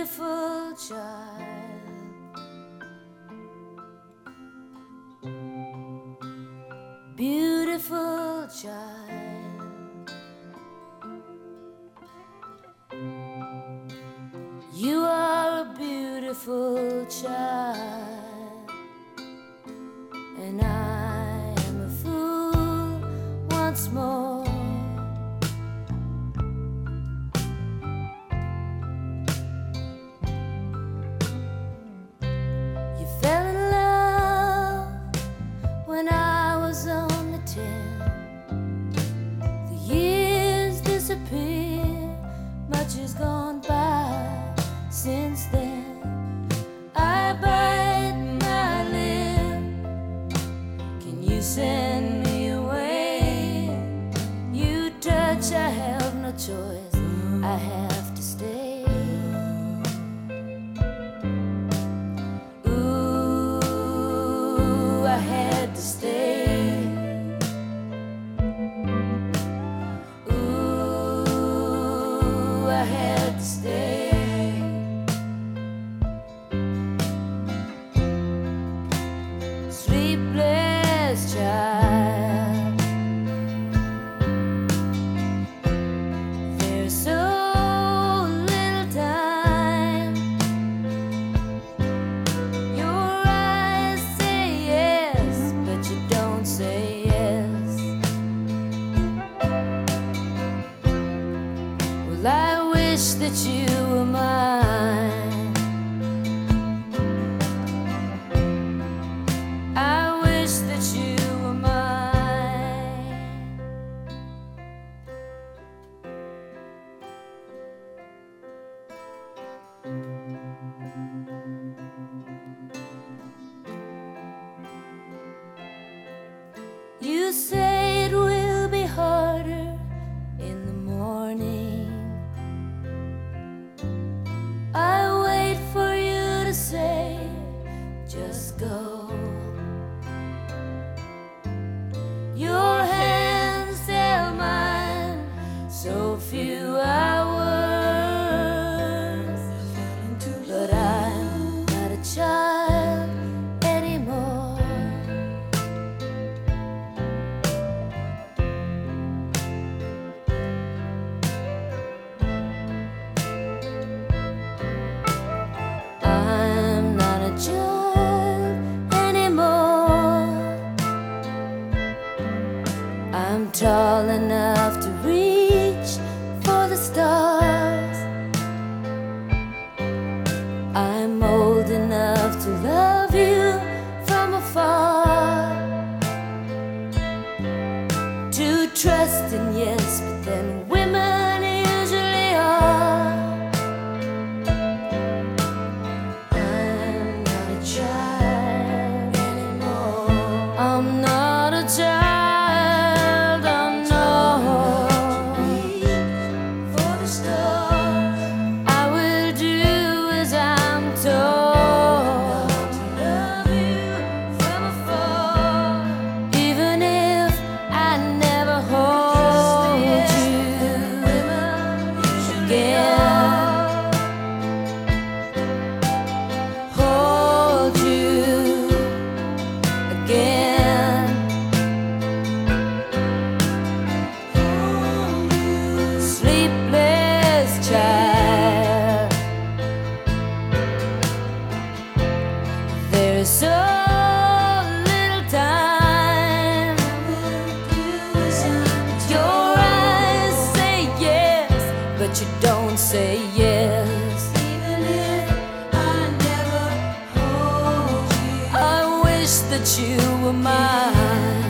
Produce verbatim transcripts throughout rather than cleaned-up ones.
beautiful child. Beautiful child. You are a beautiful child, and I am a fool once more. You fell in love when I was only ten. The years disappear, much has gone by since then. I bite my lip. Can you send me away? You touch, I have no choice. I have to stay. Ooh, I had to stay. Ooh, I had to stay. Sleepless child. There's so little time. Your eyes say yes, but you don't say yes. Well, I wish that you were mine. I wish that you were mine. You say it will be harder in the morning. I wait for you to say, just go. Your hands tell mine so few hours, but I'm not a child anymore. I'm not a child anymore. I'm tall enough to reach for the stars. I'm old enough to love you from afar. To trust in yes, but then women usually are. I'm not a child anymore. I'm not a child. There's so little time. Your eyes say yes, but you don't say yes. Even if I never hold you, I wish that you were mine.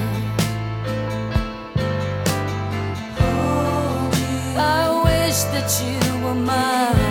Hold you. I wish that you were mine.